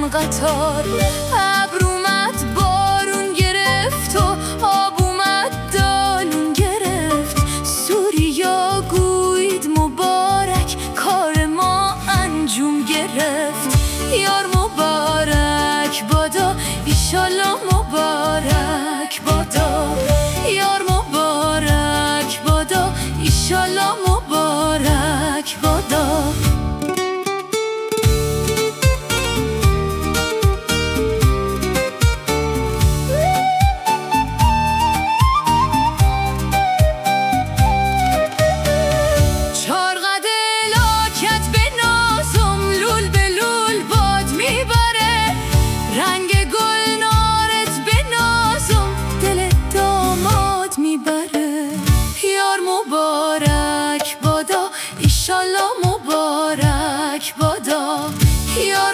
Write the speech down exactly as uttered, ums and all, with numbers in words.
میرم قطار. ابر اومد بارون گرفت و آب اومد دالون گرفت. سوریا گوید مبارک کار ما انجام گرفت. یار مبارک بادا ایشالله مبارک بادا. یار مبارک بادا ایشالله مبارک بادا. مبارک بادا ایشالله مبارک بادا. یار